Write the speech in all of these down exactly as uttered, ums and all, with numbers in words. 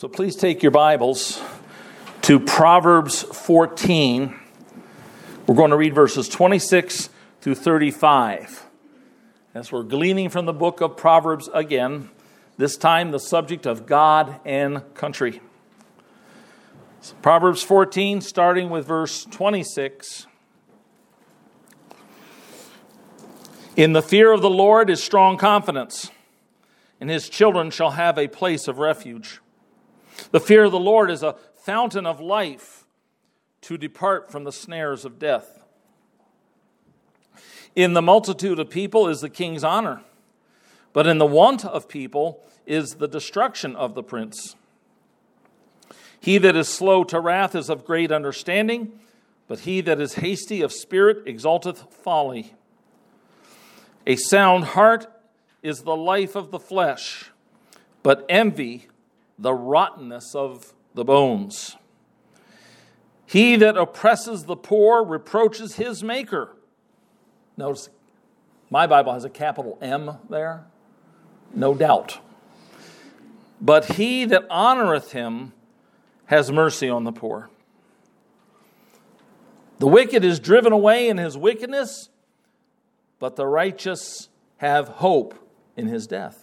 So please take your Bibles to Proverbs fourteen. We're going to read verses twenty-six through thirty-five. As we're gleaning from the book of Proverbs again, this time the subject of God and country. So Proverbs fourteen, starting with verse twenty-six. In the fear of the Lord is strong confidence, and his children shall have a place of refuge. The fear of the Lord is a fountain of life, to depart from the snares of death. In the multitude of people is the king's honor, but in the want of people is the destruction of the prince. He that is slow to wrath is of great understanding, but he that is hasty of spirit exalteth folly. A sound heart is the life of the flesh, but envy the rottenness of the bones. He that oppresses the poor reproaches his maker. Notice, my Bible has a capital M there. No doubt. But he that honoreth him has mercy on the poor. The wicked is driven away in his wickedness, but the righteous have hope in his death.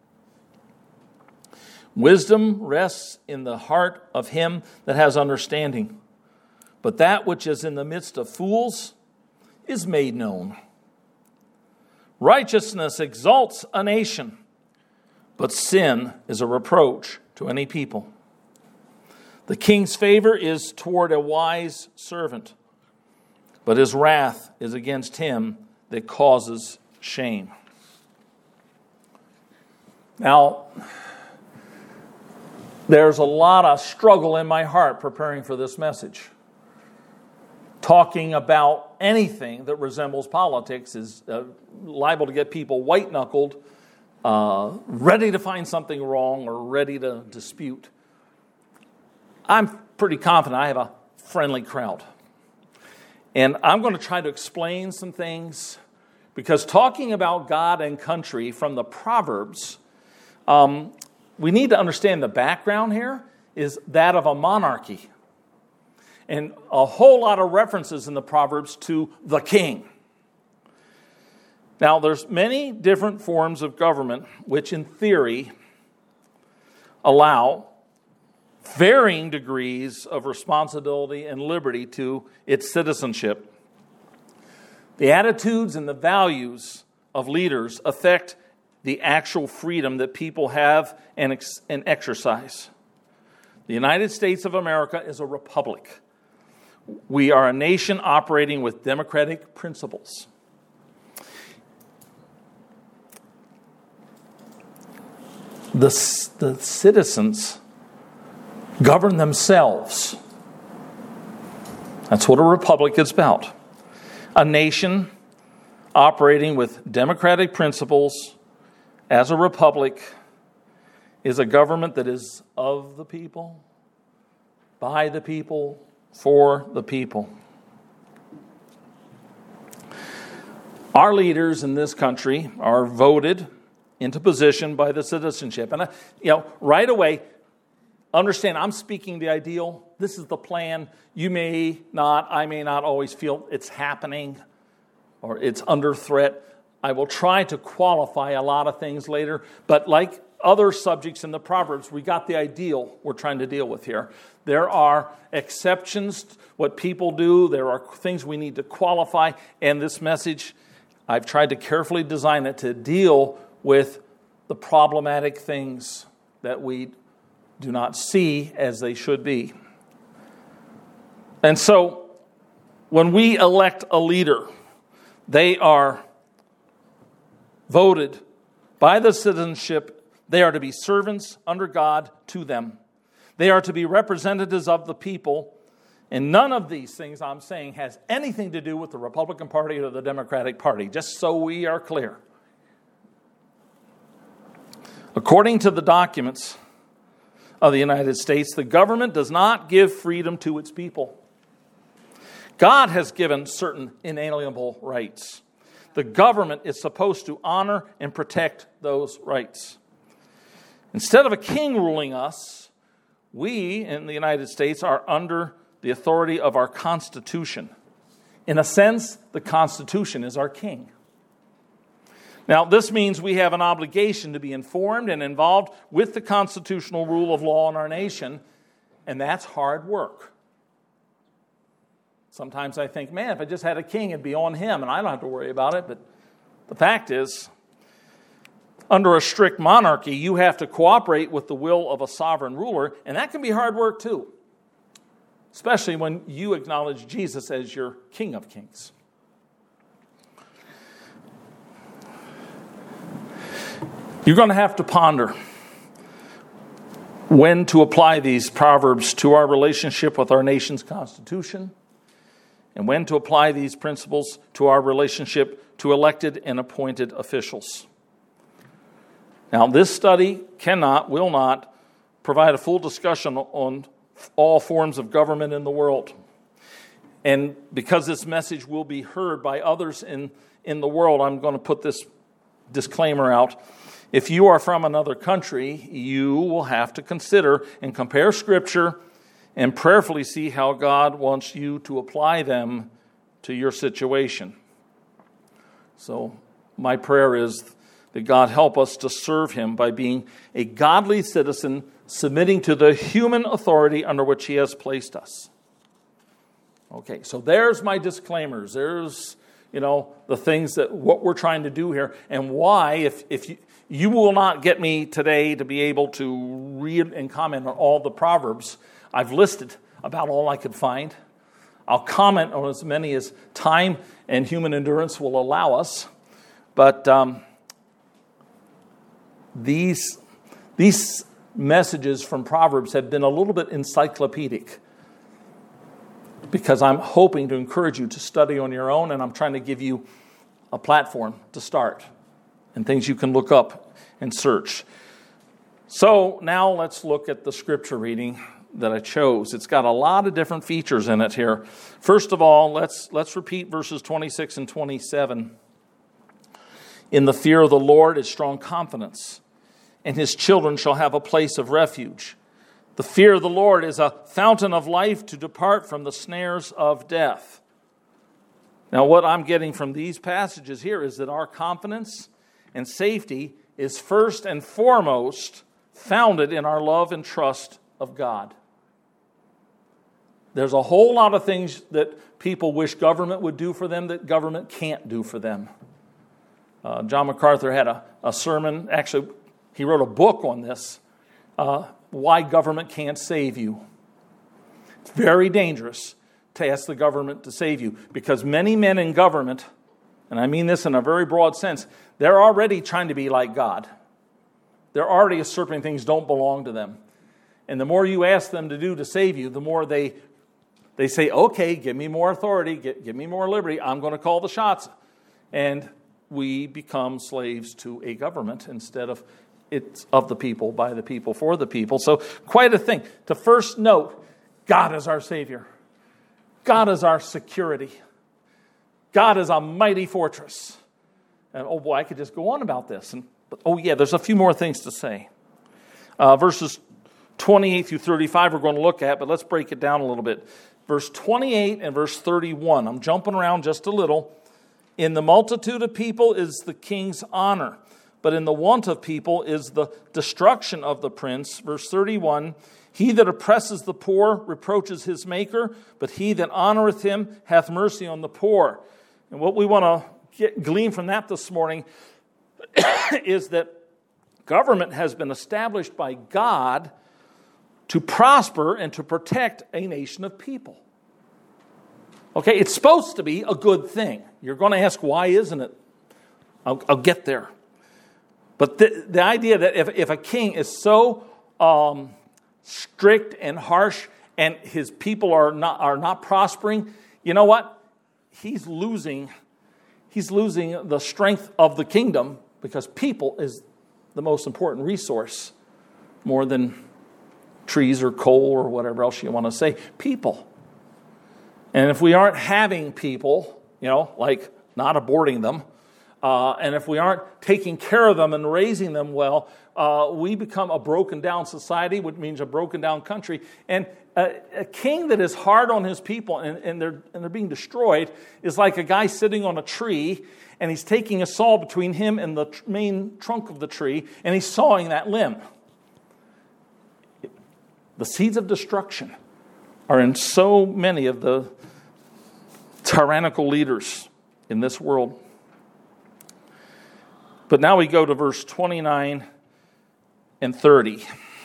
Wisdom rests in the heart of him that has understanding, but that which is in the midst of fools is made known. Righteousness exalts a nation, but sin is a reproach to any people. The king's favor is toward a wise servant, but his wrath is against him that causes shame. Now, there's a lot of struggle in my heart preparing for this message. Talking about anything that resembles politics is uh, liable to get people white-knuckled, uh, ready to find something wrong or ready to dispute. I'm pretty confident I have a friendly crowd. And I'm going to try to explain some things, because talking about God and country from the Proverbs, um, we need to understand the background here is that of a monarchy. And a whole lot of references in the Proverbs to the king. Now, there's many different forms of government which, in theory, allow varying degrees of responsibility and liberty to its citizenship. The attitudes and the values of leaders affect the actual freedom that people have and, ex- and exercise. The United States of America is a republic. We are a nation operating with democratic principles. The, the citizens govern themselves. That's what a republic is about. A nation operating with democratic principles as a republic is a government that is of the people, by the people, for the people. Our leaders in this country are voted into position by the citizenship. And, you know, right away, understand, I'm speaking the ideal. This is the plan. You may not, I may not always feel it's happening or it's under threat. I will try to qualify a lot of things later, but like other subjects in the Proverbs, we got the ideal we're trying to deal with here. There are exceptions to what people do. There are things we need to qualify, and this message, I've tried to carefully design it to deal with the problematic things that we do not see as they should be. And so, when we elect a leader, they are voted by the citizenship. They are to be servants under God to them. They are to be representatives of the people. And none of these things I'm saying has anything to do with the Republican Party or the Democratic Party, just so we are clear. According to the documents of the United States, the government does not give freedom to its people. God has given certain inalienable rights. The government is supposed to honor and protect those rights. Instead of a king ruling us, We in the United States are under the authority of our Constitution. In a sense, the Constitution is our king. Now, this means we have an obligation to be informed and involved with the constitutional rule of law in our nation, and that's hard work. Sometimes I think, man, if I just had a king, it'd be on him, and I don't have to worry about it. But the fact is, under a strict monarchy, you have to cooperate with the will of a sovereign ruler, and that can be hard work too, especially when you acknowledge Jesus as your King of Kings. You're going to have to ponder when to apply these proverbs to our relationship with our nation's constitution, and when to apply these principles to our relationship to elected and appointed officials. Now, this study cannot, will not, provide a full discussion on all forms of government in the world. And because this message will be heard by others in, in the world, I'm going to put this disclaimer out. If you are from another country, you will have to consider and compare Scripture and prayerfully see how God wants you to apply them to your situation. So my prayer is that God help us to serve Him by being a godly citizen, submitting to the human authority under which He has placed us. Okay, so there's my disclaimers. There's, you know, the things that what we're trying to do here, and why, if if you you will not get me today to be able to read and comment on all the Proverbs. I've listed about all I could find. I'll comment on as many as time and human endurance will allow us. But um, these these messages from Proverbs have been a little bit encyclopedic, because I'm hoping to encourage you to study on your own, and I'm trying to give you a platform to start and things you can look up and search. So now let's look at the scripture reading that I chose. It's got a lot of different features in it here. First of all, let's let's repeat verses twenty-six and twenty-seven. In the fear of the Lord is strong confidence, and His children shall have a place of refuge. The fear of the Lord is a fountain of life to depart from the snares of death. Now, what I'm getting from these passages here is that our confidence and safety is first and foremost founded in our love and trust of God. There's a whole lot of things that people wish government would do for them that government can't do for them. Uh, John MacArthur had a, a sermon, actually he wrote a book on this, uh, Why Government Can't Save You. It's very dangerous to ask the government to save you, because many men in government, and I mean this in a very broad sense, they're already trying to be like God. They're already usurping things don't belong to them. And the more you ask them to do to save you, the more they they say, okay, give me more authority, give, give me more liberty, I'm going to call the shots. And we become slaves to a government instead of it's of the people, by the people, for the people. So quite a thing. To first note, God is our Savior. God is our security. God is a mighty fortress. And oh boy, I could just go on about this. And but, oh yeah, there's a few more things to say. Uh, verses twenty-eight through thirty-five we're going to look at, but let's break it down a little bit. Verse twenty-eight and verse thirty-one. I'm jumping around just a little. In the multitude of people is the king's honor, but in the want of people is the destruction of the prince. Verse thirty-one, he that oppresses the poor reproaches his maker, but he that honoreth him hath mercy on the poor. And what we want to get, glean from that this morning is that government has been established by God to prosper and to protect a nation of people. Okay, it's supposed to be a good thing. You're going to ask, why isn't it? I'll, I'll get there. But the, the idea that if, if a king is so um, strict and harsh and his people are not are not prospering, you know what? He's losing, he's losing the strength of the kingdom, because people is the most important resource, more than trees or coal or whatever else you want to say. People. And if we aren't having people, you know, like not aborting them, uh, and if we aren't taking care of them and raising them well, uh, we become a broken down society, which means a broken down country. And a, a king that is hard on his people and, and, they're, and they're being destroyed is like a guy sitting on a tree, and he's taking a saw between him and the tr- main trunk of the tree, and he's sawing that limb. The seeds of destruction are in so many of the tyrannical leaders in this world. But now we go to verse twenty-nine and thirty.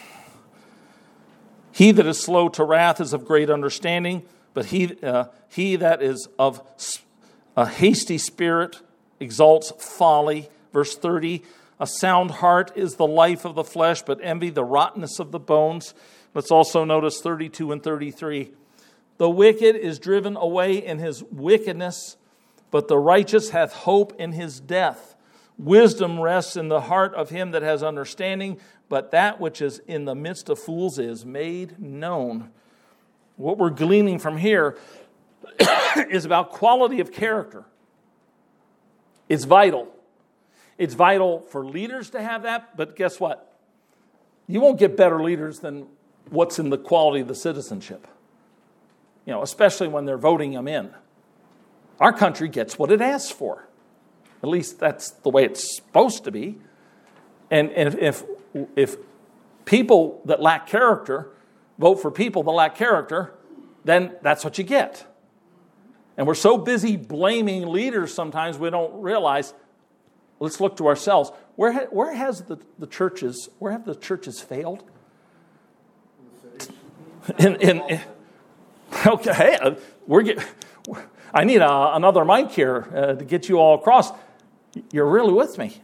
He that is slow to wrath is of great understanding, but he uh, he that is of a hasty spirit exalts folly. Verse thirty, a sound heart is the life of the flesh, but envy the rottenness of the bones. Let's also notice thirty-two and thirty-three. The wicked is driven away in his wickedness, but the righteous hath hope in his death. Wisdom rests in the heart of him that has understanding, but that which is in the midst of fools is made known. What we're gleaning from here is about quality of character. It's vital. It's vital for leaders to have that, but guess what? You won't get better leaders than what's in the quality of the citizenship. You know, especially when they're voting them in. Our country gets what it asks for. At least that's the way it's supposed to be. And, and if if people that lack character vote for people that lack character, then that's what you get. And we're so busy blaming leaders sometimes we don't realize, let's look to ourselves. Where, ha, where has the, the churches, where have the churches failed? In, in, in okay, hey, we're get, I need a, another mic here uh, to get you all across. You're really with me.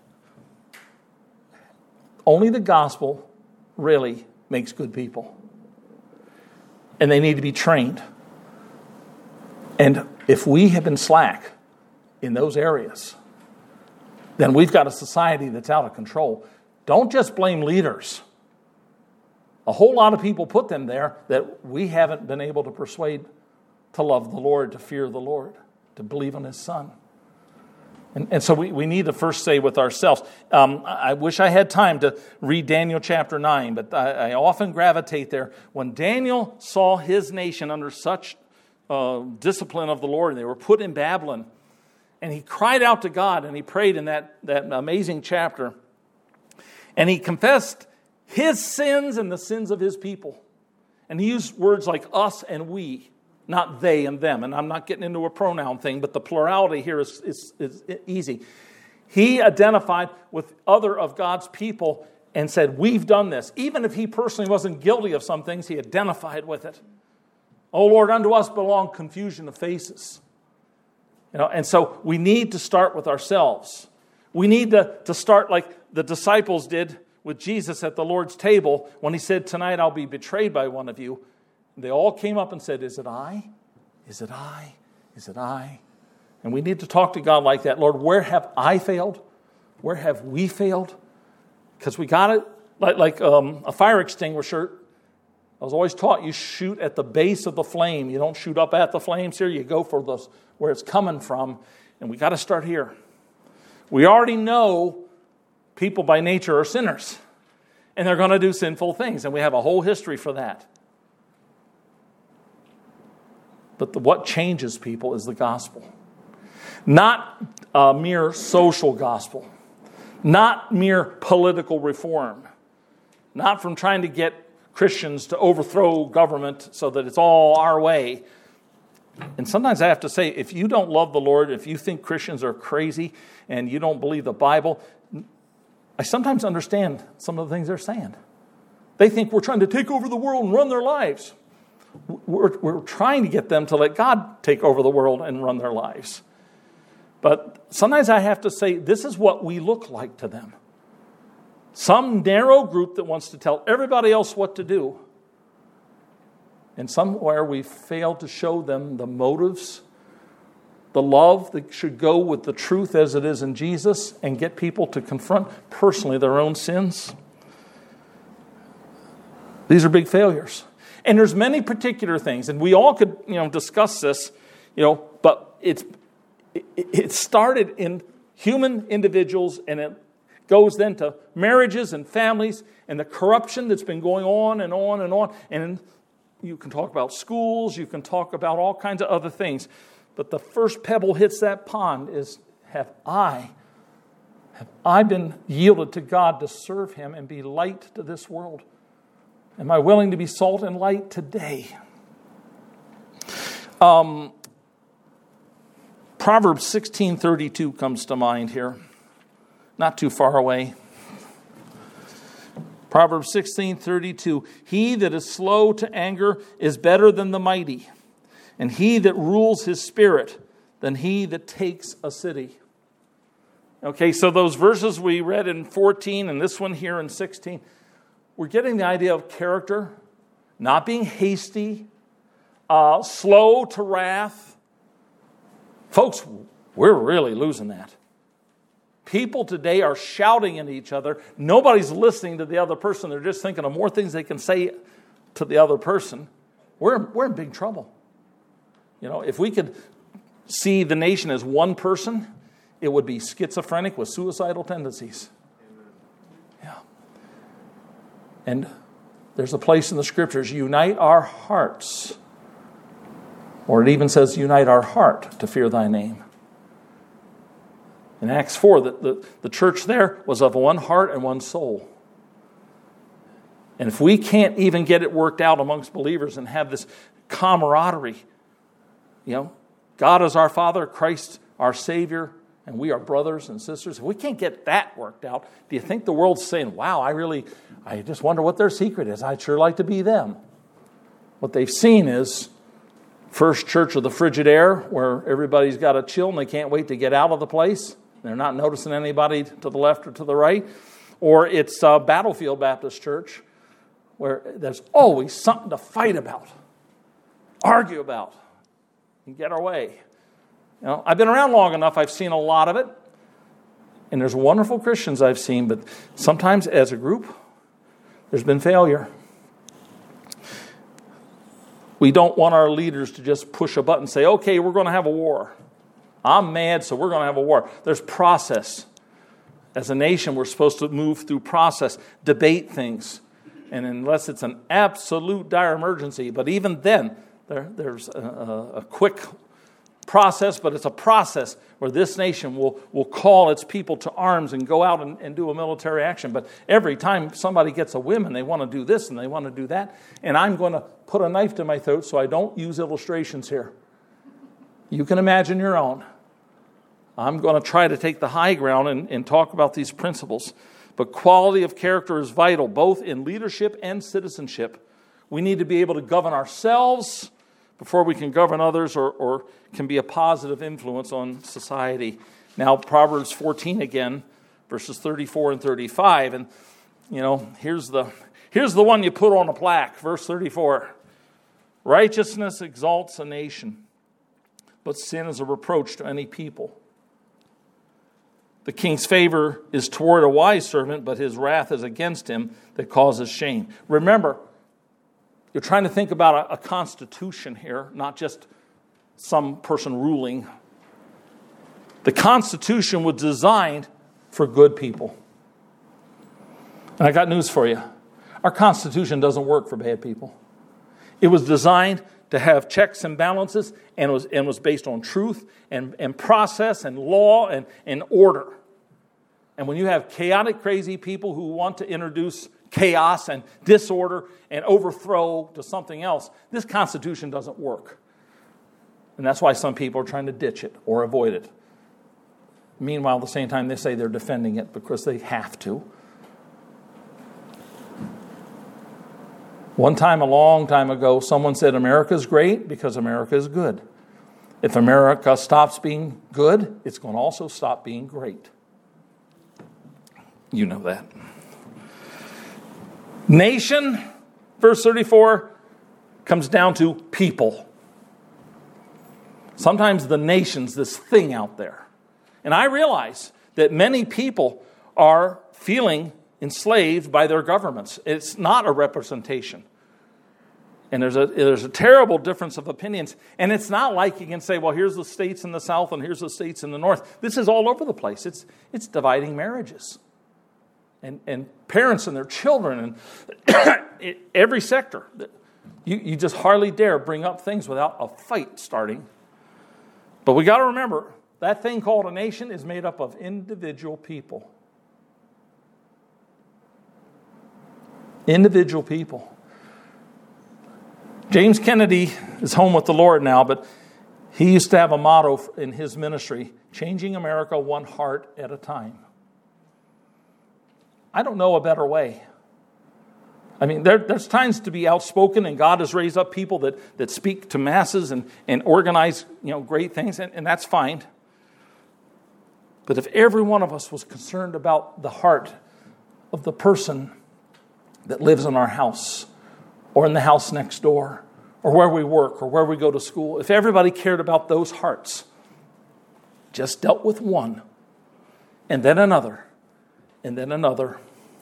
Only the gospel really makes good people. And they need to be trained. And if we have been slack in those areas, then we've got a society that's out of control. Don't just blame leaders. A whole lot of people put them there that we haven't been able to persuade to love the Lord, to fear the Lord, to believe in His Son. And, and so we, we need to first say with ourselves, um, I wish I had time to read Daniel chapter nine, but I, I often gravitate there. When Daniel saw his nation under such uh, discipline of the Lord, and they were put in Babylon, and he cried out to God, and he prayed in that, that amazing chapter, and he confessed his sins and the sins of his people. And he used words like us and we, not they and them. And I'm not getting into a pronoun thing, but the plurality here is, is, is easy. He identified with other of God's people and said, we've done this. Even if he personally wasn't guilty of some things, he identified with it. Oh Lord, unto us belong confusion of faces. You know, and so we need to start with ourselves. We need to, to start like the disciples did with Jesus at the Lord's table when he said, tonight I'll be betrayed by one of you. They all came up and said, is it I? Is it I? Is it I? And we need to talk to God like that. Lord, where have I failed? Where have we failed? Because we got it like, like um, a fire extinguisher. I was always taught you shoot at the base of the flame. You don't shoot up at the flames here. You go for those where it's coming from. And we got to start here. We already know people by nature are sinners. And they're going to do sinful things. And we have a whole history for that. But the, what changes people is the gospel. Not a mere social gospel. Not mere political reform. Not from trying to get Christians to overthrow government so that it's all our way. And sometimes I have to say, if you don't love the Lord, if you think Christians are crazy and you don't believe the Bible, I sometimes understand some of the things they're saying. They think we're trying to take over the world and run their lives. We're, we're trying to get them to let God take over the world and run their lives. But sometimes I have to say, this is what we look like to them. Some narrow group that wants to tell everybody else what to do. And somewhere we fail to show them the motives, the love that should go with the truth as it is in Jesus, and get people to confront personally their own sins. These are big failures. And there's many particular things, and we all could, you know, discuss this, you know, but it's it, it started in human individuals, and it goes then to marriages and families and the corruption that's been going on and on and on. And you can talk about schools, you can talk about all kinds of other things. But the first pebble hits that pond is, have I, have I been yielded to God to serve Him and be light to this world? Am I willing to be salt and light today? Um, Proverbs sixteen thirty-two comes to mind here. Not too far away. Proverbs sixteen thirty-two. He that is slow to anger is better than the mighty, and he that rules his spirit than he that takes a city. Okay, so those verses we read in fourteen and this one here in sixteen, we're getting the idea of character, not being hasty, uh, slow to wrath. Folks, we're really losing that. People today are shouting at each other. Nobody's listening to the other person. They're just thinking of more things they can say to the other person. We're, we're in big trouble. You know, if we could see the nation as one person, it would be schizophrenic with suicidal tendencies. Yeah. And there's a place in the Scriptures, unite our hearts. Or it even says, unite our heart to fear thy name. In Acts four, the, the, the church there was of one heart and one soul. And if we can't even get it worked out amongst believers and have this camaraderie, you know, God is our Father, Christ our Savior, and we are brothers and sisters. If we can't get that worked out, do you think the world's saying, wow, I really, I just wonder what their secret is. I'd sure like to be them. What they've seen is First Church of the Frigidaire, where everybody's got to chill and they can't wait to get out of the place. They're not noticing anybody to the left or to the right. Or it's uh, Battlefield Baptist Church, where there's always something to fight about, argue about, and get our way. You know, I've been around long enough, I've seen a lot of it. And there's wonderful Christians I've seen, but sometimes as a group, there's been failure. We don't want our leaders to just push a button and say, okay, we're going to have a war. I'm mad, so we're going to have a war. There's process. As a nation, we're supposed to move through process, debate things. And unless it's an absolute dire emergency, but even then, there, there's a, a, a quick process, but it's a process where this nation will, will call its people to arms and go out and, and do a military action. But every time somebody gets a whim and they want to do this and they want to do that, and I'm going to put a knife to my throat so I don't use illustrations here. You can imagine your own. I'm going to try to take the high ground and, and talk about these principles. But quality of character is vital, both in leadership and citizenship. We need to be able to govern ourselves before we can govern others or, or can be a positive influence on society. Now, Proverbs fourteen again, verses thirty-four and thirty-five. And, you know, here's the, here's the one you put on a plaque, verse thirty-four. Righteousness exalts a nation, but sin is a reproach to any people. The king's favor is toward a wise servant, but his wrath is against him that causes shame. Remember, you're trying to think about a, a constitution here, not just some person ruling. The Constitution was designed for good people. And I got news for you. Our Constitution doesn't work for bad people. It was designed to have checks and balances, and was and was based on truth and, and process and law and, and order. And when you have chaotic, crazy people who want to introduce chaos and disorder and overthrow to something else, this Constitution doesn't work. And that's why some people are trying to ditch it or avoid it. Meanwhile, at the same time, they say they're defending it because they have to. One time, a long time ago, someone said America's great because America is good. If America stops being good, it's going to also stop being great. You know that. Nation, verse thirty-four, comes down to people. Sometimes the nation's this thing out there. And I realize that many people are feeling enslaved by their governments. It's not a representation. And there's a there's a terrible difference of opinions. And it's not like you can say, well, here's the states in the South and here's the states in the North. This is all over the place. It's it's dividing marriages. And and parents and their children and every sector. You, you just hardly dare bring up things without a fight starting. But we got to remember, that thing called a nation is made up of individual people. Individual people. James Kennedy is home with the Lord now, but he used to have a motto in his ministry, changing America one heart at a time. I don't know a better way. I mean, there, there's times to be outspoken, and God has raised up people that, that speak to masses and, and organize, you know, great things, and, and that's fine. But if every one of us was concerned about the heart of the person that lives in our house, or in the house next door, or where we work, or where we go to school, if everybody cared about those hearts, just dealt with one, and then another, and then another.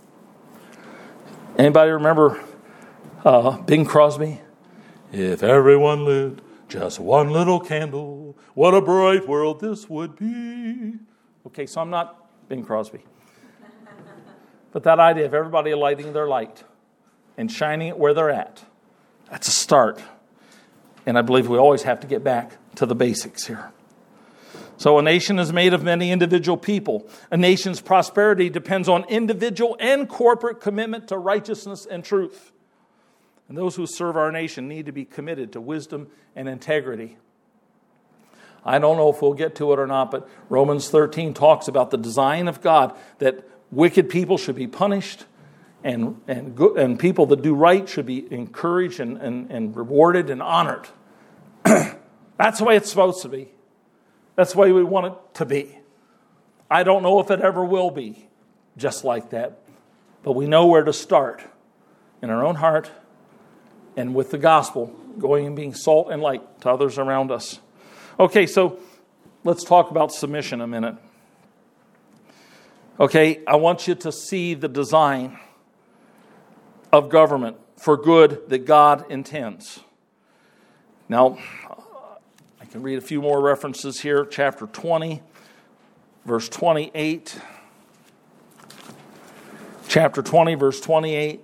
Anybody remember uh, Bing Crosby? If everyone lit just one little candle, what a bright world this would be. Okay, so I'm not Bing Crosby. But that idea of everybody lighting their light and shining it where they're at, that's a start. And I believe we always have to get back to the basics here. So a nation is made of many individual people. A nation's prosperity depends on individual and corporate commitment to righteousness and truth. And those who serve our nation need to be committed to wisdom and integrity. I don't know if we'll get to it or not, but Romans thirteen talks about the design of God, that wicked people should be punished, and and good, and people that do right should be encouraged and, and, and rewarded and honored. That's the way it's supposed to be. That's the way we want it to be. I don't know if it ever will be just like that, but we know where to start in our own heart and with the gospel, going and being salt and light to others around us. Okay, so let's talk about submission a minute. Okay, I want you to see the design of government for good that God intends. Now, I can read a few more references here. Chapter twenty, verse twenty-eight. Chapter twenty, verse twenty-eight.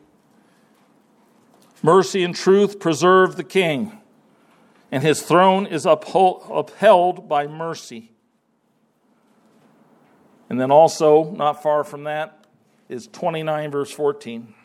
Mercy and truth preserve the king, and his throne is uphold, upheld by mercy. And then also, not far from that, is twenty-nine, verse fourteen.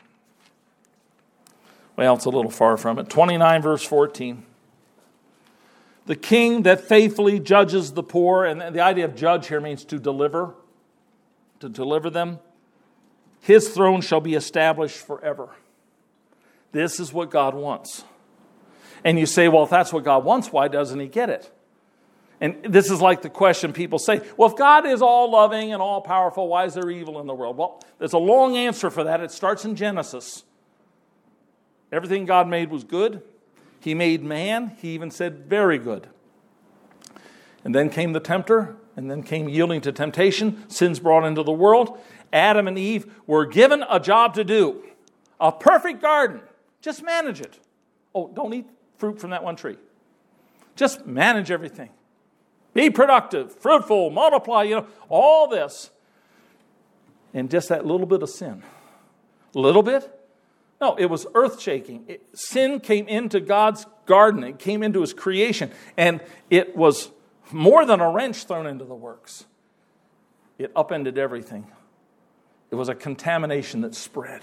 Well, it's a little far from it. twenty-nine, verse fourteen. The king that faithfully judges the poor, and the idea of judge here means to deliver, to deliver them, his throne shall be established forever. This is what God wants. And you say, well, if that's what God wants, why doesn't he get it? And this is like the question people say, well, if God is all loving and all powerful, why is there evil in the world? Well, there's a long answer for that. It starts in Genesis. Everything God made was good. He made man. He even said, very good. And then came the tempter, and then came yielding to temptation. Sin's brought into the world. Adam and Eve were given a job to do. A perfect garden. Just manage it. Oh, don't eat fruit from that one tree. Just manage everything. Be productive, fruitful, multiply, you know, all this. And just that little bit of sin. A little bit? No, it was earth-shaking. It, sin came into God's garden. It came into his creation. And it was more than a wrench thrown into the works. It upended everything. It was a contamination that spread.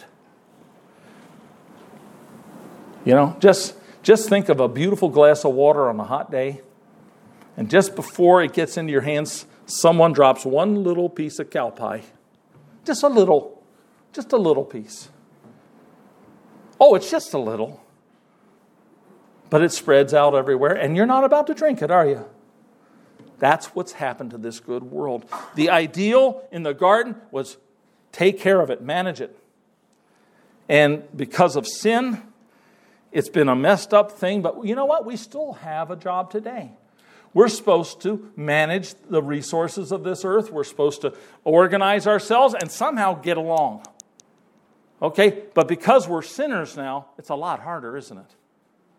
You know, just, just think of a beautiful glass of water on a hot day. And just before it gets into your hands, someone drops one little piece of cow pie. Just a little. Just a little piece. Oh, it's just a little. But it spreads out everywhere, and you're not about to drink it, are you? That's what's happened to this good world. The ideal in the garden was take care of it, manage it. And because of sin, it's been a messed up thing, but you know what? We still have a job today. We're supposed to manage the resources of this earth. We're supposed to organize ourselves and somehow get along. Okay? But because we're sinners now, it's a lot harder, isn't it?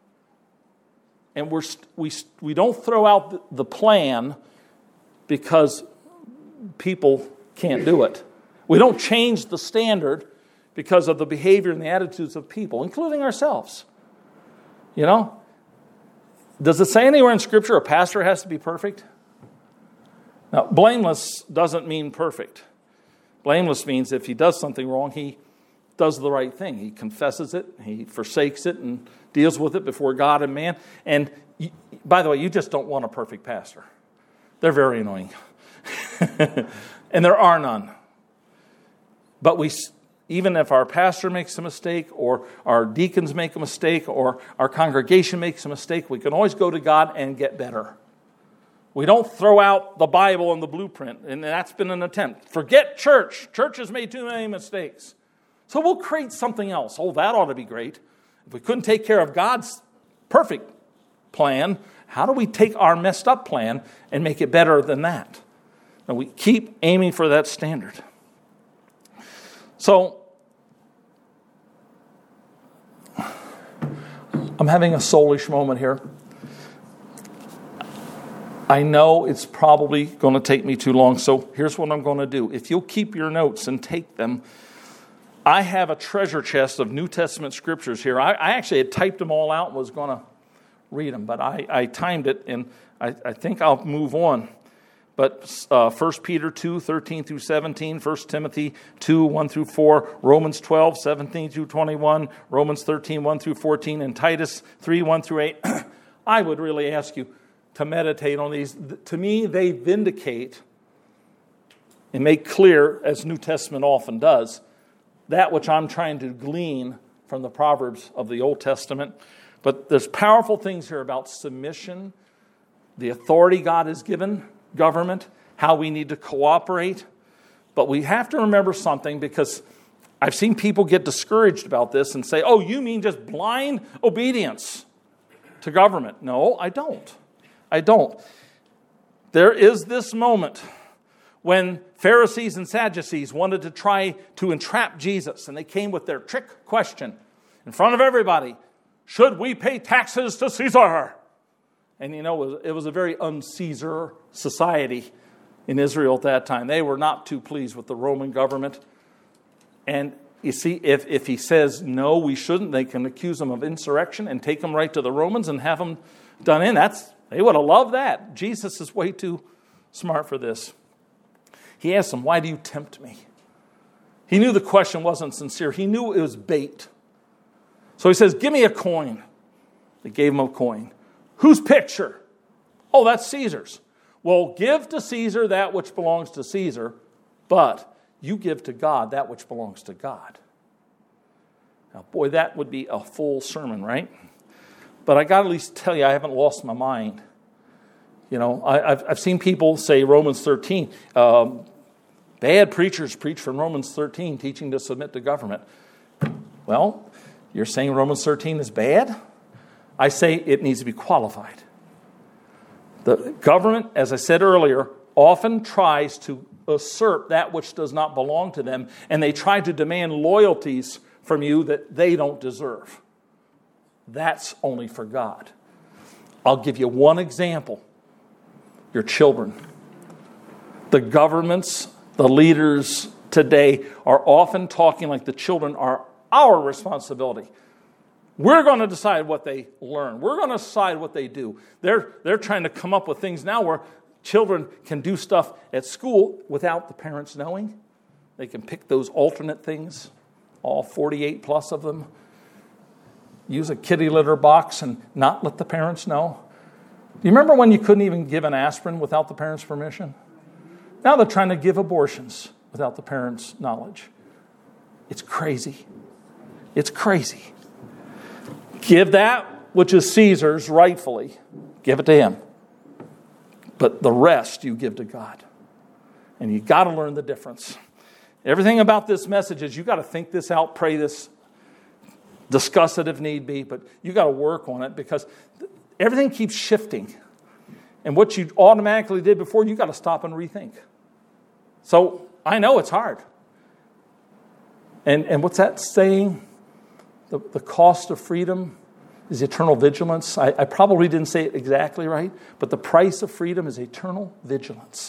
And we're, we, we don't throw out the plan because people can't do it. We don't change the standard because of the behavior and the attitudes of people, including ourselves. You know? Does it say anywhere in Scripture a pastor has to be perfect? Now, blameless doesn't mean perfect. Blameless means if he does something wrong, he does the right thing. He confesses it, he forsakes it, and deals with it before God and man. And you, by the way, you just don't want a perfect pastor. They're very annoying. And there are none. But we, even if our pastor makes a mistake, or our deacons make a mistake, or our congregation makes a mistake, we can always go to God and get better. We don't throw out the Bible and the blueprint, and that's been an attempt. Forget church. Church has made too many mistakes. So we'll create something else. Oh, that ought to be great. If we couldn't take care of God's perfect plan, how do we take our messed up plan and make it better than that? And we keep aiming for that standard. So, I'm having a soulish moment here. I know it's probably going to take me too long, so here's what I'm going to do. If you'll keep your notes and take them, I have a treasure chest of New Testament scriptures here. I, I actually had typed them all out and was going to read them, but I, I timed it, and I, I think I'll move on. But uh, First Peter two, thirteen through seventeen, First Timothy two, one through four, Romans twelve, seventeen through twenty-one, Romans thirteen, one through fourteen, and Titus three, one through eight. I would really ask you to meditate on these. To me, they vindicate and make clear, as New Testament often does, that which I'm trying to glean from the Proverbs of the Old Testament. But there's powerful things here about submission, the authority God has given government, how we need to cooperate. But we have to remember something, because I've seen people get discouraged about this and say, oh, you mean just blind obedience to government? No, I don't. I don't. There is this moment when Pharisees and Sadducees wanted to try to entrap Jesus, and they came with their trick question in front of everybody: should we pay taxes to Caesar? And you know, it was, it was a very un-Caesar society in Israel at that time. They were not too pleased with the Roman government. And you see, if, if he says, no, we shouldn't, they can accuse him of insurrection and take him right to the Romans and have him done in. That's, they would have loved that. Jesus is way too smart for this. He asked them, why do you tempt me? He knew the question wasn't sincere. He knew it was bait. So he says, give me a coin. They gave him a coin. Whose picture? Oh, that's Caesar's. Well, give to Caesar that which belongs to Caesar, but you give to God that which belongs to God. Now, boy, that would be a full sermon, right? But I got to at least tell you, I haven't lost my mind. You know, I, I've, I've seen people say Romans thirteen. Um, bad preachers preach from Romans thirteen, teaching to submit to government. Well, you're saying Romans thirteen is bad? I say it needs to be qualified. The government, as I said earlier, often tries to usurp that which does not belong to them, and they try to demand loyalties from you that they don't deserve. That's only for God. I'll give you one example. Your children. The governments, the leaders today are often talking like the children are our responsibility. We're going to decide what they learn. We're going to decide what they do. They're, they're trying to come up with things now where children can do stuff at school without the parents knowing. They can pick those alternate things, all forty-eight plus of them. Use a kitty litter box and not let the parents know. Do you remember when you couldn't even give an aspirin without the parents' permission? Now they're trying to give abortions without the parents' knowledge. It's crazy. It's crazy. Give that which is Caesar's rightfully. Give it to him. But the rest you give to God. And you got to learn the difference. Everything about this message is you got to think this out, pray this, discuss it if need be, but you got to work on it, because everything keeps shifting. And what you automatically did before, you got to stop and rethink. So I know it's hard. And and what's that saying? The, the cost of freedom is eternal vigilance. I, I probably didn't say it exactly right, but the price of freedom is eternal vigilance.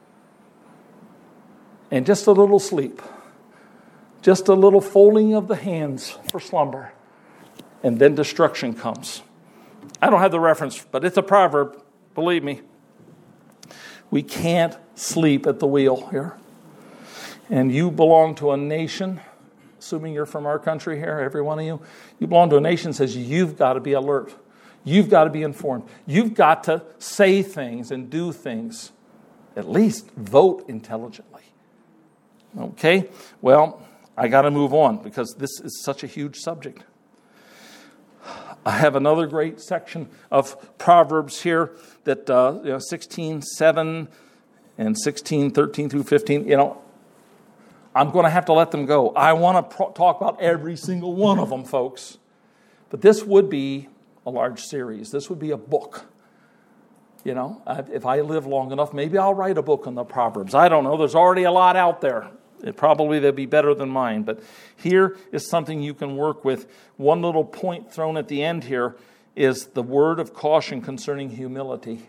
And just a little sleep. Just a little folding of the hands for slumber. And then destruction comes. I don't have the reference, but it's a proverb. Believe me. We can't sleep at the wheel here. And you belong to a nation, assuming you're from our country here, every one of you, you belong to a nation that says you've got to be alert. You've got to be informed. You've got to say things and do things. At least vote intelligently. Okay? Well, I got to move on because this is such a huge subject. I have another great section of Proverbs here that uh, you know, sixteen seven and sixteen thirteen through fifteen. You know, I'm going to have to let them go. I want to pro- talk about every single one of them, folks. But this would be a large series. This would be a book. You know, if I live long enough, maybe I'll write a book on the Proverbs. I don't know. There's already a lot out there. It probably they'll be better than mine. But here is something you can work with. One little point thrown at the end here is the word of caution concerning humility.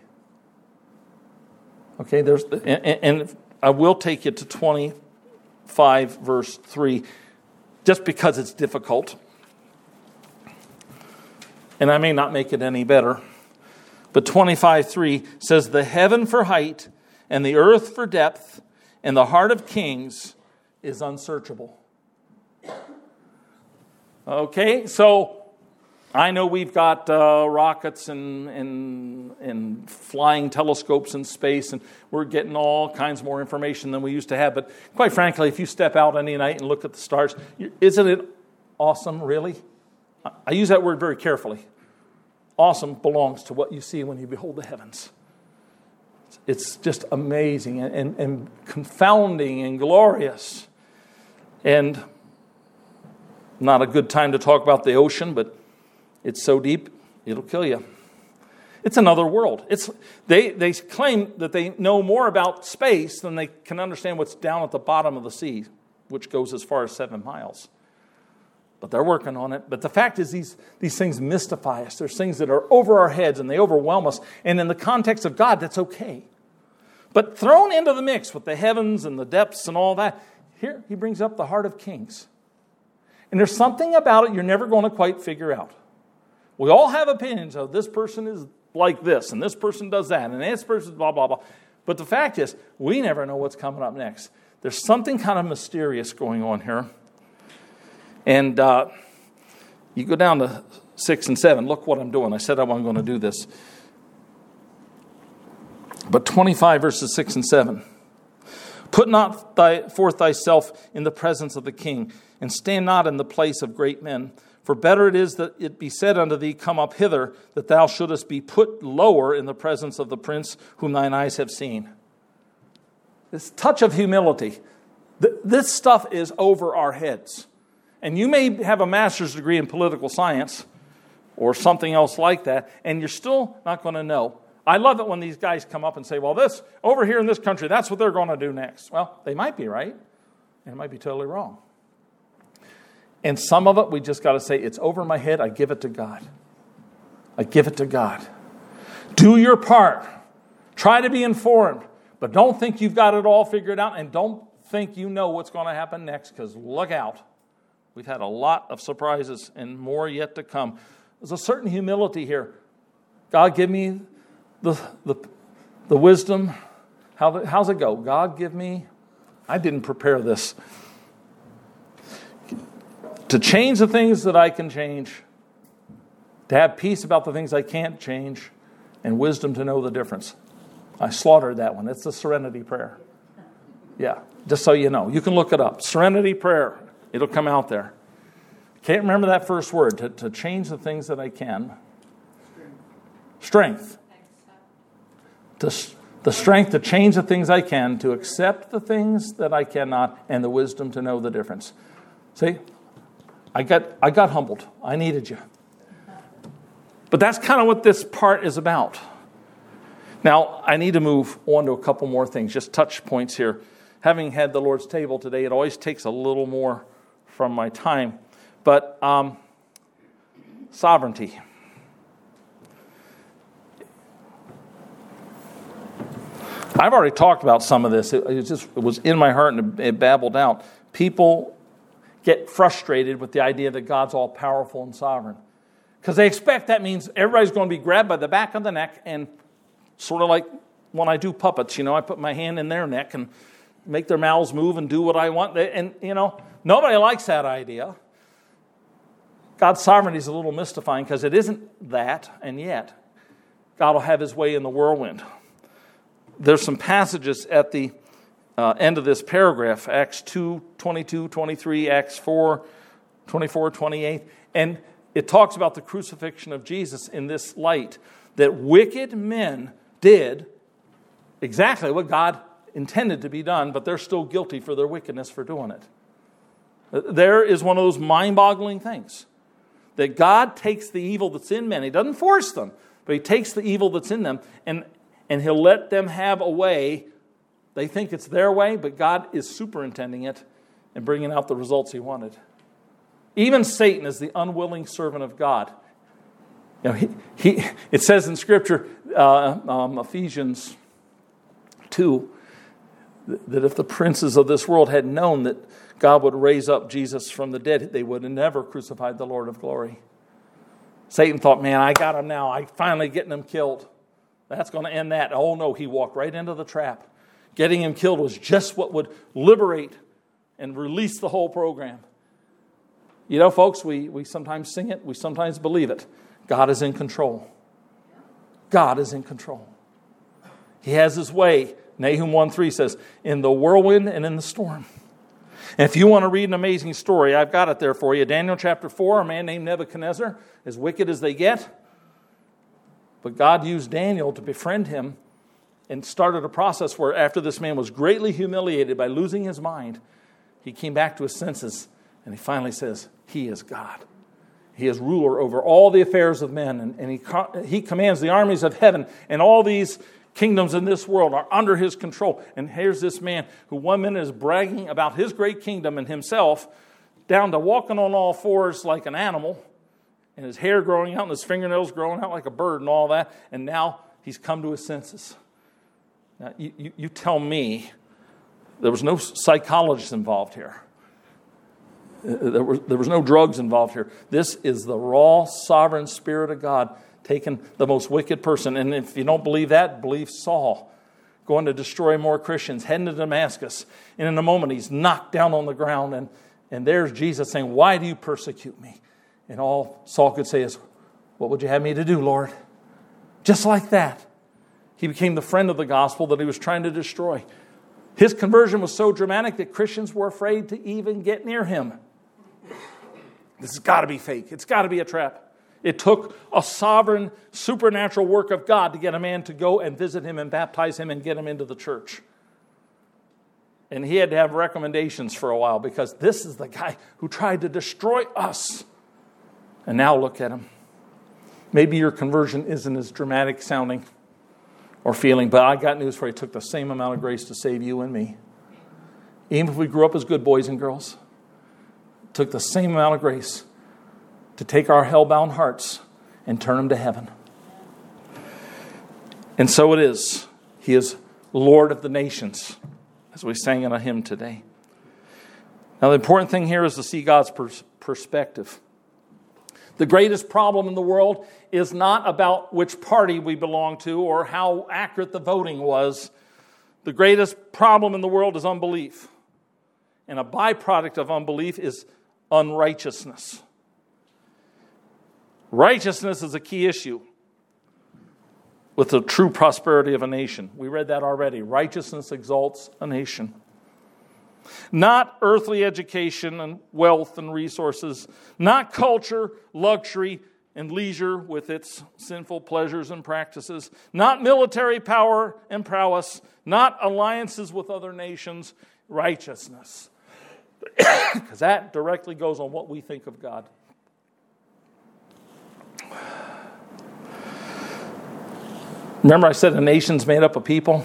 Okay, there's and, and I will take you to twenty-five, verse three, just because it's difficult. And I may not make it any better. But twenty-five three says, the heaven for height and the earth for depth and the heart of kings is unsearchable. Okay, so I know we've got uh, rockets and, and, and flying telescopes in space, and we're getting all kinds more information than we used to have. But quite frankly, if you step out any night and look at the stars, isn't it awesome, really? I use that word very carefully. Awesome belongs to what you see when you behold the heavens. It's just amazing and, and, and confounding and glorious. And not a good time to talk about the ocean, but it's so deep, it'll kill you. It's another world. It's they, they claim that they know more about space than they can understand what's down at the bottom of the sea, which goes as far as seven miles. But they're working on it. But the fact is these, these things mystify us. There's things that are over our heads and they overwhelm us. And in the context of God, that's okay. But thrown into the mix with the heavens and the depths and all that, here he brings up the heart of kings. And there's something about it you're never going to quite figure out. We all have opinions of this person is like this and this person does that and this person blah, blah, blah. But the fact is, we never know what's coming up next. There's something kind of mysterious going on here. And uh, you go down to six and seven. Look what I'm doing. I said I wasn't going to do this. But twenty-five verses six and seven. Put not thy, forth thyself in the presence of the king, and stand not in the place of great men. For better it is that it be said unto thee, come up hither, that thou shouldest be put lower in the presence of the prince whom thine eyes have seen. This touch of humility. Th- this stuff is over our heads. And you may have a master's degree in political science or something else like that, and you're still not going to know. I love it when these guys come up and say, well, this, over here in this country, that's what they're going to do next. Well, they might be right, and it might be totally wrong. And some of it, we just got to say, it's over my head, I give it to God. I give it to God. Do your part. Try to be informed, but don't think you've got it all figured out, and don't think you know what's going to happen next, because look out. We've had a lot of surprises and more yet to come. There's a certain humility here. God, give me the the, the wisdom. How the, how's it go? God, give me. I didn't prepare this. To change the things that I can change. To have peace about the things I can't change. And wisdom to know the difference. I slaughtered that one. It's the serenity prayer. Yeah, just so you know. You can look it up. Serenity prayer. It'll come out there. Can't remember that first word. To, to change the things that I can. Strength. To, the strength to change the things I can, to accept the things that I cannot, and the wisdom to know the difference. See, I got I got humbled. I needed you. But that's kind of what this part is about. Now, I need to move on to a couple more things, just touch points here. Having had the Lord's table today, it always takes a little more from my time. But um, sovereignty. I've already talked about some of this. It, it just it was in my heart and it babbled out. People get frustrated with the idea that God's all-powerful and sovereign. Because they expect that means everybody's going to be grabbed by the back of the neck, and sort of like when I do puppets, you know, I put my hand in their neck and make their mouths move and do what I want. And, you know, nobody likes that idea. God's sovereignty is a little mystifying because it isn't that, and yet God will have his way in the whirlwind. There's some passages at the uh, end of this paragraph, Acts two, twenty-two, twenty-three, Acts four, twenty-four, twenty-eight, and it talks about the crucifixion of Jesus in this light, that wicked men did exactly what God intended to be done, but they're still guilty for their wickedness for doing it. There is one of those mind-boggling things, that God takes the evil that's in men. He doesn't force them, but he takes the evil that's in them, and, and he'll let them have a way. They think it's their way, but God is superintending it and bringing out the results he wanted. Even Satan is the unwilling servant of God. You know, he, he, it says in Scripture, uh, um, Ephesians two, that if the princes of this world had known that God would raise up Jesus from the dead, they would have never crucified the Lord of glory. Satan thought, man, I got him now. I'm finally getting him killed. That's going to end that. Oh, no, he walked right into the trap. Getting him killed was just what would liberate and release the whole program. You know, folks, we, we sometimes sing it. We sometimes believe it. God is in control. God is in control. He has his way. Nahum one three says, in the whirlwind and in the storm. And if you want to read an amazing story, I've got it there for you. Daniel chapter four, a man named Nebuchadnezzar, as wicked as they get. But God used Daniel to befriend him and started a process where after this man was greatly humiliated by losing his mind, he came back to his senses and he finally says, he is God. He is ruler over all the affairs of men, and, and he, he commands the armies of heaven, and all these kingdoms in this world are under his control. And here's this man who one minute is bragging about his great kingdom and himself, down to walking on all fours like an animal, and his hair growing out and his fingernails growing out like a bird and all that, and now he's come to his senses. Now, you, you, you tell me there was no psychologist involved here. There was, there was no drugs involved here. This is the raw, sovereign Spirit of God taking the most wicked person. And if you don't believe that, believe Saul, going to destroy more Christians, heading to Damascus. And in a moment, he's knocked down on the ground. And, and there's Jesus saying, why do you persecute me? And all Saul could say is, what would you have me to do, Lord? Just like that. He became the friend of the gospel that he was trying to destroy. His conversion was so dramatic that Christians were afraid to even get near him. This has got to be fake. It's got to be a trap. It took a sovereign, supernatural work of God to get a man to go and visit him and baptize him and get him into the church. And he had to have recommendations for a while because this is the guy who tried to destroy us. And now look at him. Maybe your conversion isn't as dramatic sounding or feeling, but I got news for you. It took the same amount of grace to save you and me. Even if we grew up as good boys and girls, it took the same amount of grace to take our hell-bound hearts and turn them to heaven. And so it is. He is Lord of the nations, as we sang in a hymn today. Now, the important thing here is to see God's pers- perspective. The greatest problem in the world is not about which party we belong to or how accurate the voting was. The greatest problem in the world is unbelief. And a byproduct of unbelief is unrighteousness. Righteousness is a key issue with the true prosperity of a nation. We read that already. Righteousness exalts a nation. Not earthly education and wealth and resources. Not culture, luxury, and leisure with its sinful pleasures and practices. Not military power and prowess. Not alliances with other nations. Righteousness. Because that directly goes on what we think of God. Remember I said a nation's made up of people?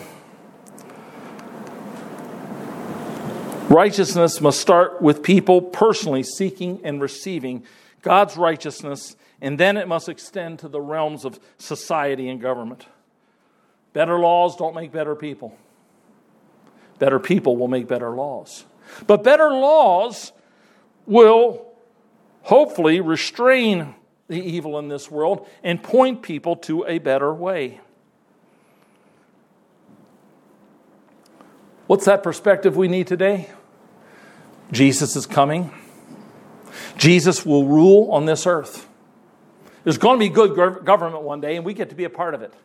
Righteousness must start with people personally seeking and receiving God's righteousness, and then it must extend to the realms of society and government. Better laws don't make better people. Better people will make better laws. But better laws will hopefully restrain the evil in this world and point people to a better way. What's that perspective we need today? Jesus is coming. Jesus will rule on this earth. There's going to be good government one day, and we get to be a part of it.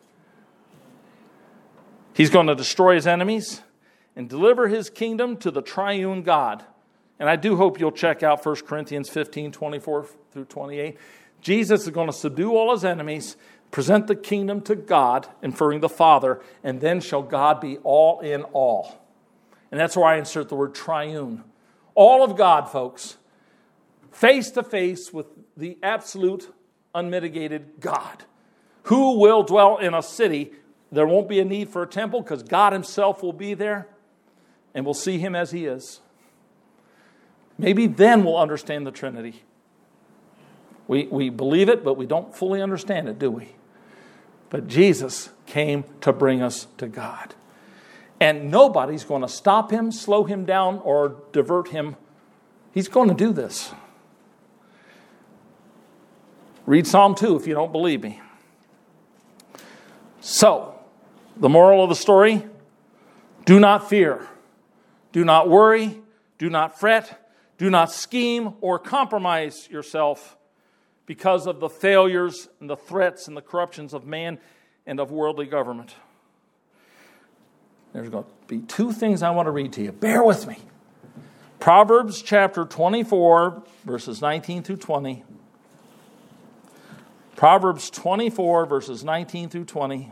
He's going to destroy his enemies and deliver his kingdom to the triune God. And I do hope you'll check out First Corinthians fifteen, twenty-four through twenty-eight. Jesus is going to subdue all his enemies, present the kingdom to God, inferring the Father, and then shall God be all in all. And that's where I insert the word triune. All of God, folks, face to face with the absolute, unmitigated God. Who will dwell in a city? There won't be a need for a temple because God himself will be there, and we'll see him as he is. Maybe then we'll understand the Trinity. We, we believe it, but we don't fully understand it, do we? But Jesus came to bring us to God. And nobody's going to stop him, slow him down, or divert him. He's going to do this. Read Psalm two if you don't believe me. So, the moral of the story, do not fear. Do not worry. Do not fret. Do not scheme or compromise yourself because of the failures and the threats and the corruptions of man and of worldly government. There's going to be two things I want to read to you. Bear with me. Proverbs chapter twenty-four, verses nineteen through twenty. Proverbs twenty-four, verses nineteen through twenty.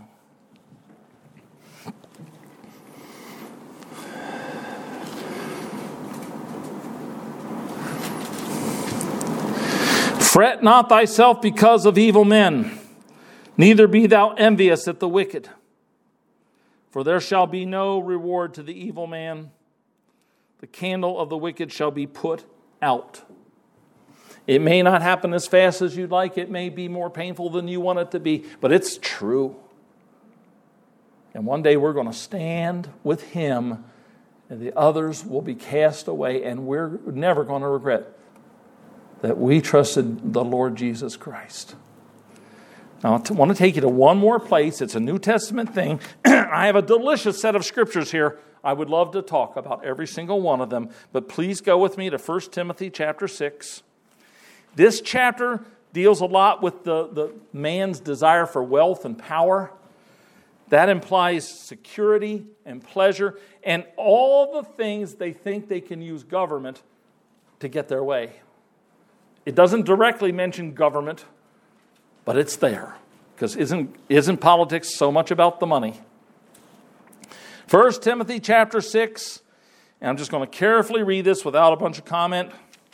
Fret not thyself because of evil men, neither be thou envious at the wicked. For there shall be no reward to the evil man. The candle of the wicked shall be put out. It may not happen as fast as you'd like. It may be more painful than you want it to be. But it's true. And one day we're going to stand with him, and the others will be cast away, and we're never going to regret that we trusted the Lord Jesus Christ. Now, I want to take you to one more place. It's a New Testament thing. I have a delicious set of scriptures here. I would love to talk about every single one of them. But please go with me to First Timothy chapter six. This chapter deals a lot with the, the man's desire for wealth and power. That implies security and pleasure and all the things they think they can use government to get their way. It doesn't directly mention government, but it's there. Because isn't, isn't politics so much about the money? First Timothy chapter six, and I'm just going to carefully read this without a bunch of comment.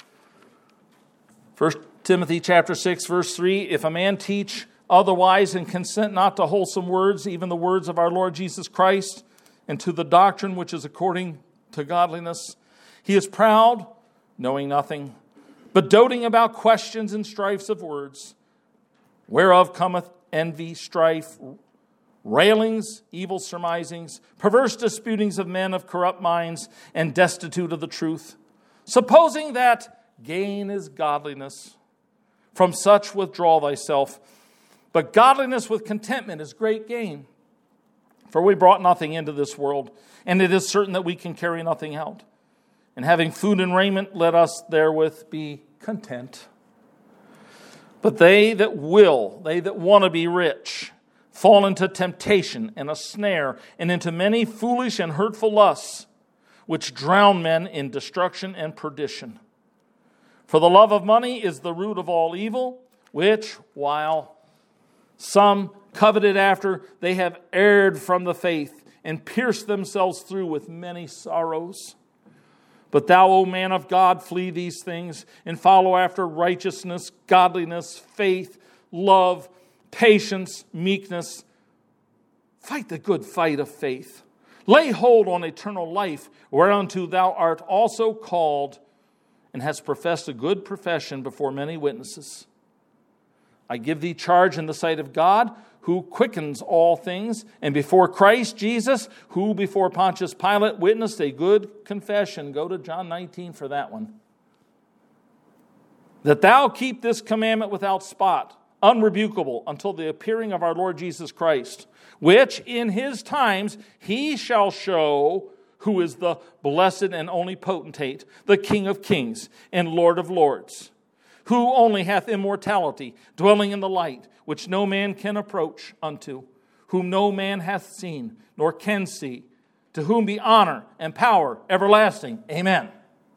First Timothy chapter six, verse three, if a man teach otherwise and consent not to wholesome words, even the words of our Lord Jesus Christ, and to the doctrine which is according to godliness, he is proud, knowing nothing, but doting about questions and strifes of words, whereof cometh envy, strife, railings, evil surmisings, perverse disputings of men of corrupt minds, and destitute of the truth, supposing that gain is godliness. From such withdraw thyself. But godliness with contentment is great gain. For we brought nothing into this world, and it is certain that we can carry nothing out. And having food and raiment, let us therewith be content. But they that will, they that want to be rich, fall into temptation and a snare, and into many foolish and hurtful lusts, which drown men in destruction and perdition. For the love of money is the root of all evil, which, while some coveted after, they have erred from the faith, and pierced themselves through with many sorrows. But thou, O man of God, flee these things, and follow after righteousness, godliness, faith, love, patience, meekness. Fight the good fight of faith. Lay hold on eternal life, whereunto thou art also called, and hast professed a good profession before many witnesses. I give thee charge in the sight of God, who quickens all things, and before Christ Jesus, who before Pontius Pilate witnessed a good confession. Go to John nineteen for that one. That thou keep this commandment without spot, unrebukable, until the appearing of our Lord Jesus Christ, which in his times he shall show who is the blessed and only potentate, the King of kings and Lord of lords, who only hath immortality, dwelling in the light, which no man can approach unto, whom no man hath seen, nor can see, to whom be honor and power everlasting. Amen.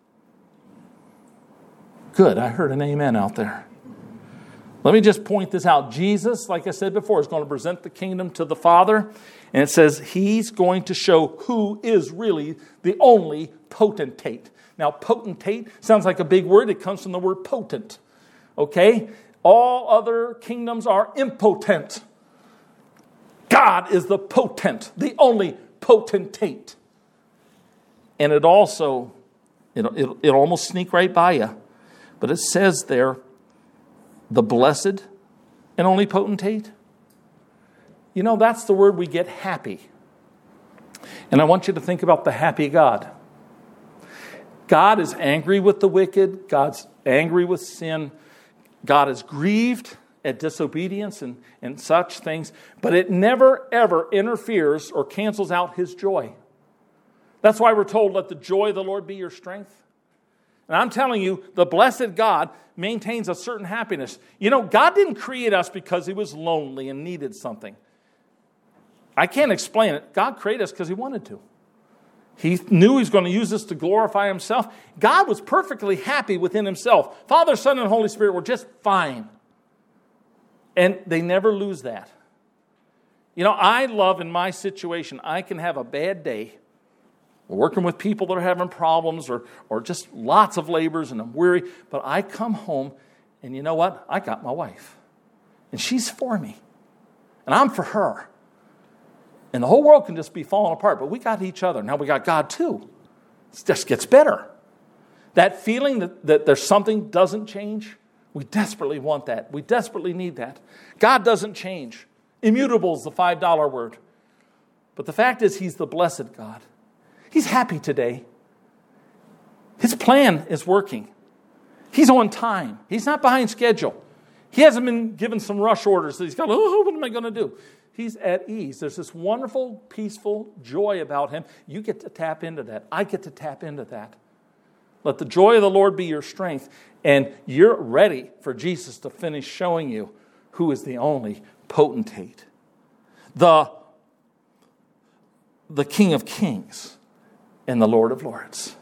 Good, I heard an amen out there. Let me just point this out. Jesus, like I said before, is going to present the kingdom to the Father. And it says he's going to show who is really the only potentate. Now, potentate sounds like a big word. It comes from the word potent. Okay? All other kingdoms are impotent. God is the potent, the only potentate. And it also, it'll, it'll, it'll almost sneak right by you. But it says there, the blessed and only potentate. You know, that's the word we get, happy. And I want you to think about the happy God. God is angry with the wicked. God's angry with sin. God is grieved at disobedience and, and such things. But it never, ever interferes or cancels out his joy. That's why we're told, let the joy of the Lord be your strength. And I'm telling you, the blessed God maintains a certain happiness. You know, God didn't create us because he was lonely and needed something. I can't explain it. God created us because he wanted to. He knew he was going to use this to glorify himself. God was perfectly happy within himself. Father, Son, and Holy Spirit were just fine. And they never lose that. You know, I love in my situation, I can have a bad day working with people that are having problems or, or just lots of labors and I'm weary. But I come home and you know what? I got my wife. And she's for me. And I'm for her. And the whole world can just be falling apart. But we got each other. Now we got God too. It just gets better. That feeling that, that there's something doesn't change, we desperately want that. We desperately need that. God doesn't change. Immutable is the five dollar word. But the fact is he's the blessed God. He's happy today. His plan is working. He's on time. He's not behind schedule. He hasn't been given some rush orders that he's got, oh, what am I going to do? He's at ease. There's this wonderful, peaceful joy about him. You get to tap into that. I get to tap into that. Let the joy of the Lord be your strength. And you're ready for Jesus to finish showing you who is the only potentate. The, the King of kings and the Lord of lords.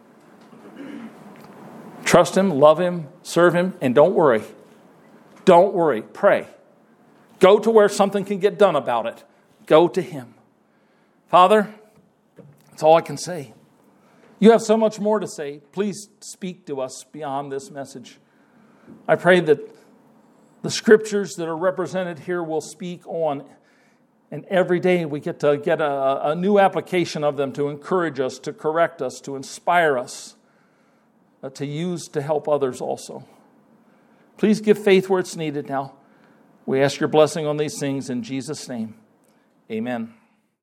Trust him, love him, serve him, and don't worry. Don't worry. Pray. Go to where something can get done about it. Go to him. Father, that's all I can say. You have so much more to say. Please speak to us beyond this message. I pray that the scriptures that are represented here will speak on, and every day we get to get a, a new application of them to encourage us, to correct us, to inspire us, uh, to use to help others also. Please give faith where it's needed now. We ask your blessing on these things in Jesus' name. Amen.